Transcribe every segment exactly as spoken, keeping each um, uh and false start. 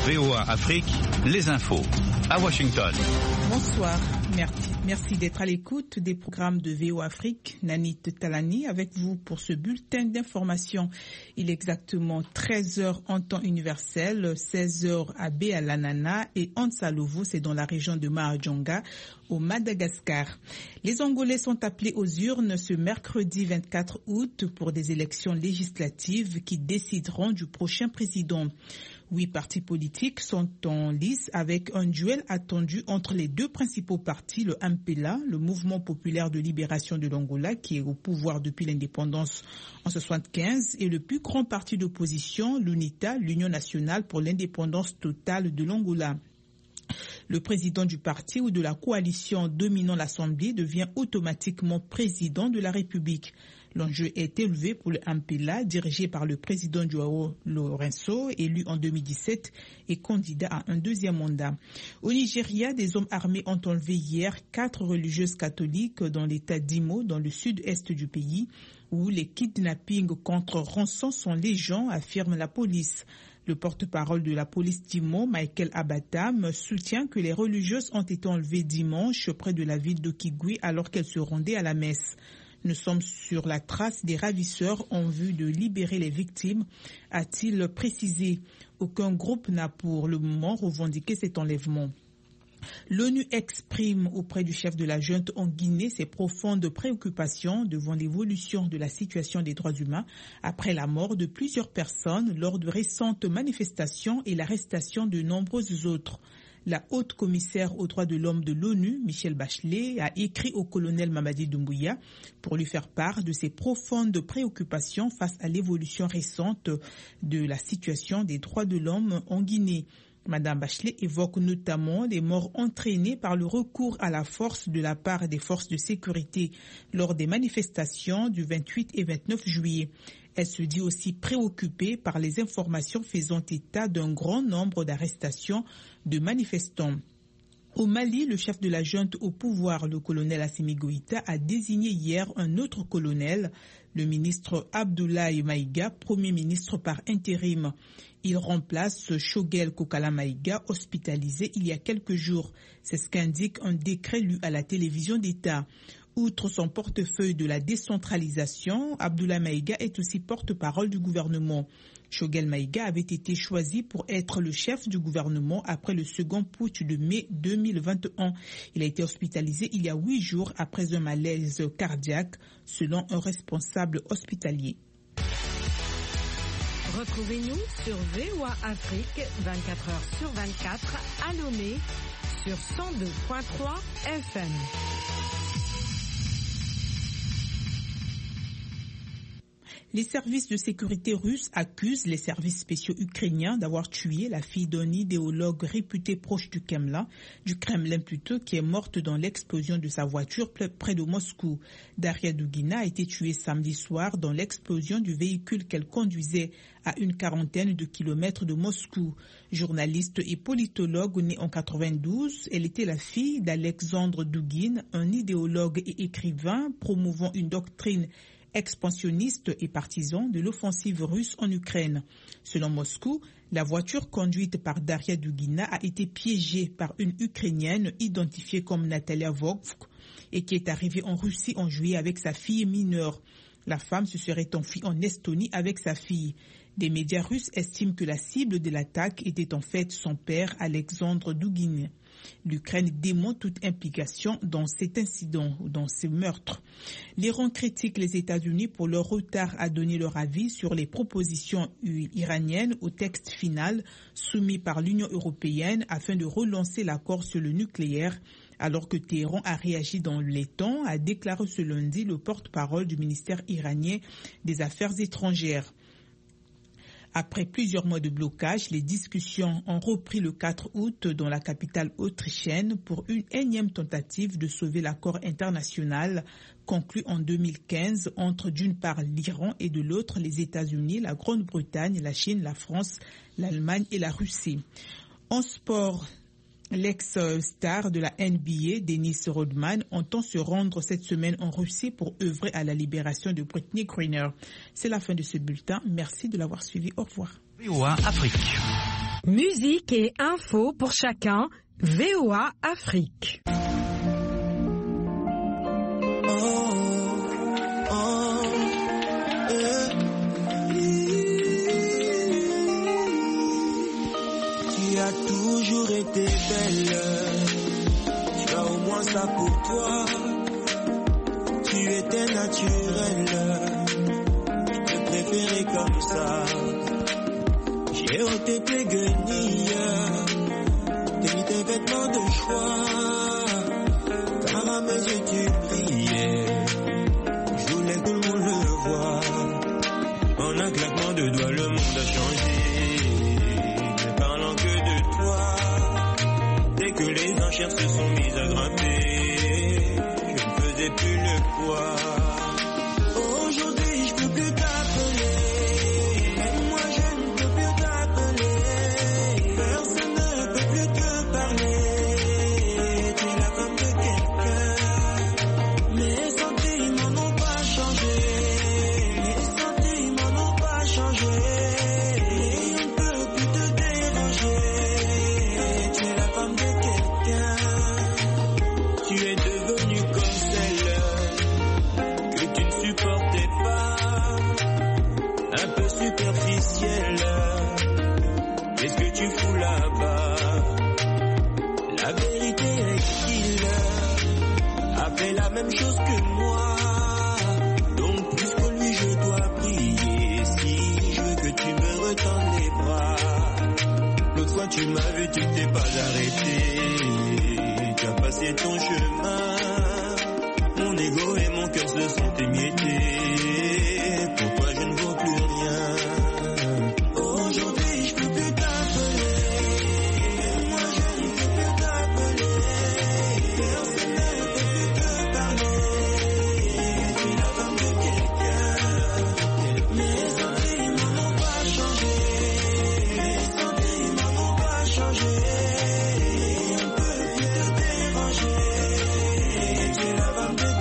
V O A Afrique, les infos à Washington. Bonsoir, merci, merci d'être à l'écoute des programmes de V O A Afrique. Nanit Talani avec vous pour ce bulletin d'information. Il est exactement treize heures en temps universel, seize heures à Béalanana et Ansalovo, c'est dans la région de Mahajanga, au Madagascar. Les Angolais sont appelés aux urnes ce mercredi vingt-quatre août pour des élections législatives qui décideront du prochain président. Huit partis politiques sont en lice avec un duel attendu entre les deux principaux partis, le M P L A, le Mouvement populaire de libération de l'Angola, qui est au pouvoir depuis l'indépendance en soixante-quinze, et le plus grand parti d'opposition, l'UNITA, l'Union nationale pour l'indépendance totale de l'Angola. Le président du parti ou de la coalition dominant l'Assemblée devient automatiquement président de la République. L'enjeu est élevé pour le M P L A, dirigé par le président Joao Lourenço, élu en deux mille dix-sept et candidat à un deuxième mandat. Au Nigeria, des hommes armés ont enlevé hier quatre religieuses catholiques dans l'état d'Imo, dans le sud-est du pays, où les kidnappings contre rançon sont légion, affirme la police. Le porte-parole de la police d'Imo, Michael Abatam, soutient que les religieuses ont été enlevées dimanche près de la ville de Kigui alors qu'elles se rendaient à la messe. Nous sommes sur la trace des ravisseurs en vue de libérer les victimes, a-t-il précisé. Aucun groupe n'a pour le moment revendiqué cet enlèvement. L'ONU exprime auprès du chef de la junte en Guinée ses profondes préoccupations devant l'évolution de la situation des droits humains après la mort de plusieurs personnes lors de récentes manifestations et l'arrestation de nombreuses autres. La haute commissaire aux droits de l'homme de l'ONU, Michelle Bachelet, a écrit au colonel Mamadi Doumbouya pour lui faire part de ses profondes préoccupations face à l'évolution récente de la situation des droits de l'homme en Guinée. Madame Bachelet évoque notamment les morts entraînées par le recours à la force de la part des forces de sécurité lors des manifestations du vingt-huit et vingt-neuf juillet. Elle se dit aussi préoccupée par les informations faisant état d'un grand nombre d'arrestations de manifestants. Au Mali, le chef de la junte au pouvoir, le colonel Assimi Goïta, a désigné hier un autre colonel, le ministre Abdoulaye Maïga, premier ministre par intérim. Il remplace Shogel Kokala Maïga, hospitalisé il y a quelques jours. C'est ce qu'indique un décret lu à la télévision d'État. Outre son portefeuille de la décentralisation, Abdoulaye Maïga est aussi porte-parole du gouvernement. Shogel Maïga avait été choisi pour être le chef du gouvernement après le second putsch de mai deux mille vingt et un. Il a été hospitalisé il y a huit jours après un malaise cardiaque, selon un responsable hospitalier. Retrouvez-nous sur V O A Afrique vingt-quatre heures sur vingt-quatre à Lomé sur cent deux virgule trois F M. Les services de sécurité russes accusent les services spéciaux ukrainiens d'avoir tué la fille d'un idéologue réputé proche du Kremlin, du Kremlin plutôt, qui est morte dans l'explosion de sa voiture près de Moscou. Daria Dugina a été tuée samedi soir dans l'explosion du véhicule qu'elle conduisait à une quarantaine de kilomètres de Moscou. Journaliste et politologue née en quatre-vingt-douze, elle était la fille d'Alexandre Dugin, un idéologue et écrivain promouvant une doctrine expansionniste et partisan de l'offensive russe en Ukraine. Selon Moscou, la voiture conduite par Daria Dugina a été piégée par une Ukrainienne identifiée comme Natalia Vovk et qui est arrivée en Russie en juillet avec sa fille mineure. La femme se serait enfuie en Estonie avec sa fille. Des médias russes estiment que la cible de l'attaque était en fait son père, Alexandre Dugin. L'Ukraine dément toute implication dans cet incident ou dans ces meurtres. L'Iran critique les États-Unis pour leur retard à donner leur avis sur les propositions iraniennes au texte final soumis par l'Union européenne afin de relancer l'accord sur le nucléaire, alors que Téhéran a réagi dans les temps, a déclaré ce lundi le porte-parole du ministère iranien des Affaires étrangères. Après plusieurs mois de blocage, les discussions ont repris le quatre août dans la capitale autrichienne pour une énième tentative de sauver l'accord international conclu en deux mille quinze entre d'une part l'Iran et de l'autre les États-Unis, la Grande-Bretagne, la Chine, la France, l'Allemagne et la Russie. En sport, l'ex-star de la N B A, Dennis Rodman, entend se rendre cette semaine en Russie pour œuvrer à la libération de Brittney Griner. C'est la fin de ce bulletin. Merci de l'avoir suivi. Au revoir. V O A Afrique. Musique et infos pour chacun. V O A Afrique. Tu as toujours été belle, tu as au moins ça pour toi. Tu étais naturelle, je te préférais comme ça. J'ai ôté tes guenilles, t'as mis tes vêtements de choix, car à mes yeux tu brillais. Je voulais que le monde le voie. En un claquement de doigts, le monde a changé. Ne parlant que de toi, dès que les enchères se sont mises à grimper, je ne faisais plus le poids. Aujourd'hui, je peux plus t'appeler. Même moi, je ne peux plus t'appeler. Personne ne peut plus te parler. Tu es la femme de quelqu'un. Mes sentiments n'ont pas changé. Mes sentiments n'ont pas changé. Et on ne peut plus te déranger. Tu es la femme de quelqu'un. Tu es devenue comme celle que tu ne supportais pas, un peu superficielle. Qu'est-ce que tu fous là-bas? La vérité est qu'il a fait la même chose que moi. Donc plus que lui je dois prier. Si je veux que tu me retends les bras. L'autre fois tu m'as vu, tu t'es pas arrêté. Tu as passé ton chemin. Mon ego et mon cœur se sont émiettés. Pour toi je ne vaux plus rien. Aujourd'hui je peux plus t'appeler. Moi je ne peux plus t'appeler. Personne ne peut plus te parler. Tu es la femme de quelqu'un. Mes sentiments n'ont pas changé. Mes sentiments n'ont pas changé. On ne peut plus te déranger. Tu es la femme de quelqu'un.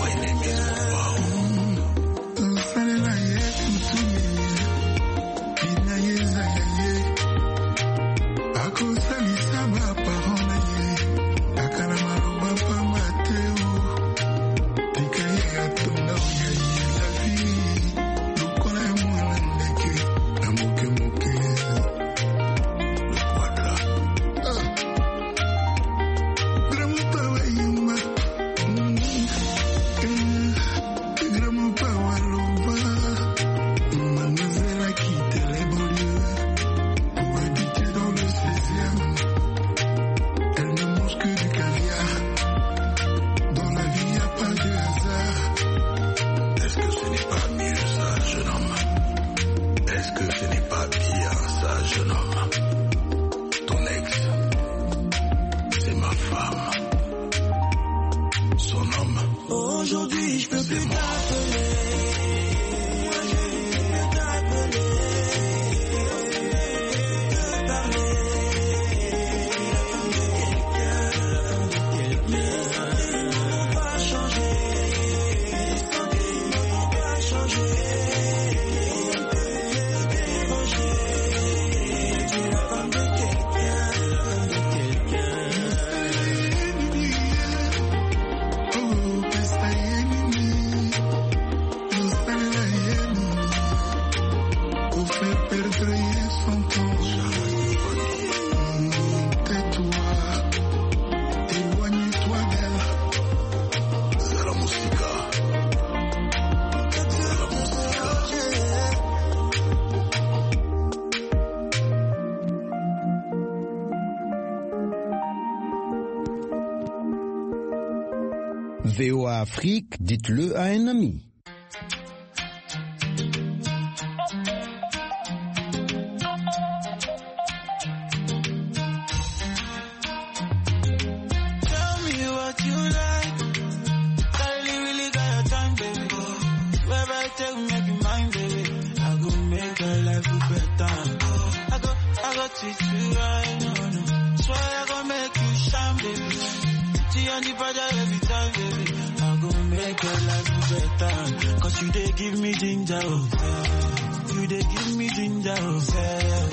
Aujourd'hui je peux plus t'appeler. Moi je ne peux plus t'appeler. Personne ne peut plus te parler. La femme de quelqu'un. Mes sentiments n'ont pas changé. Mes sentiments n'ont pas changé. On ne peut plus te déranger. Tu es la femme de quelqu'un. V O A Afrique, dites-le à un ami. Cause you they give me ginger, oh. You they give me ginger, oh.